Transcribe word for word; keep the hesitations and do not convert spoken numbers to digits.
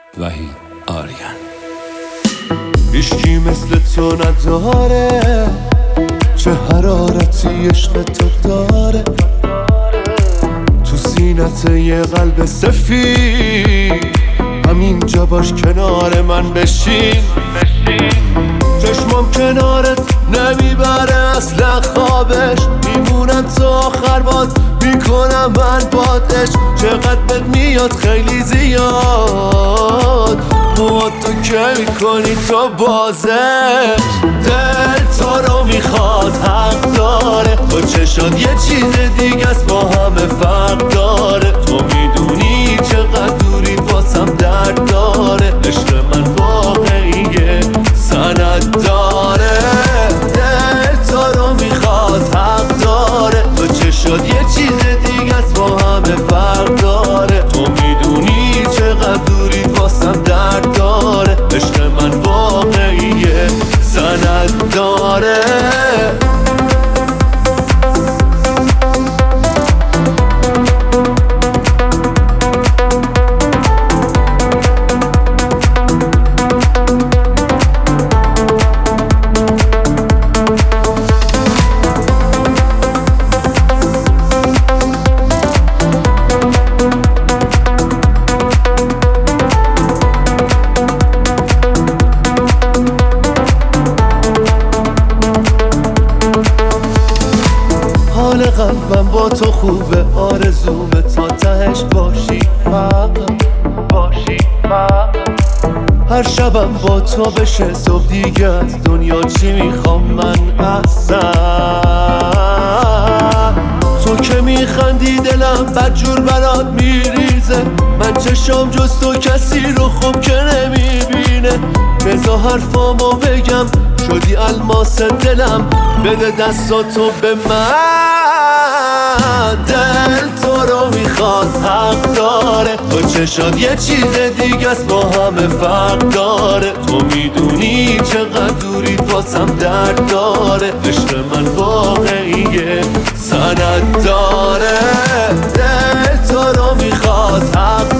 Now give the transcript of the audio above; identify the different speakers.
Speaker 1: وحید آریان.
Speaker 2: هیچکی مثل تو نداره، چه حرارتی عشق تو داره. تو سینت یه قلب سفید، همینجا باش کنار من بشین. چشمام کنارت نمیبره اصلا خوابش، میمونم تا آخر باد میکنم من بادش. چقدر بد میاد خیلی زیاد، مواد تو که میکنی تو بازش. دل تو رو میخواد حق داره، تو چشات یه چیز دیگه است با همه فرق داره. تو میدونی چقدر دوری واسم درد داره، عشق من واقعیه سند داره. دل تو رو میخواد حق داره، تو چشات یه چیز دیگه است با همه فرق داره. تو میدونی چقدر دوری واسم درد داره، عشق من واقعیه سند داره. حال قلبم با تو خوبه، آرزوم تا تهش باشی فقط باشی فقط. هر شبم با تو بشه صبح دیگه از دنیا چی میخوام من اصلا. تو که میخندی دلم بدجور برات میریزه، من چشام جز تو کسی رو خوب که نمیبینه. بذار حرفامو بگم شدی الماس دلم، بده دستاتو به من. دل تو رو میخواد حق داره، تو چشات یه چیز دیگه است با همه فرق داره. تو میدونی چقدر دوری واسم درد داره، عشق من واقعیه سند داره. دل تو رو میخواد حق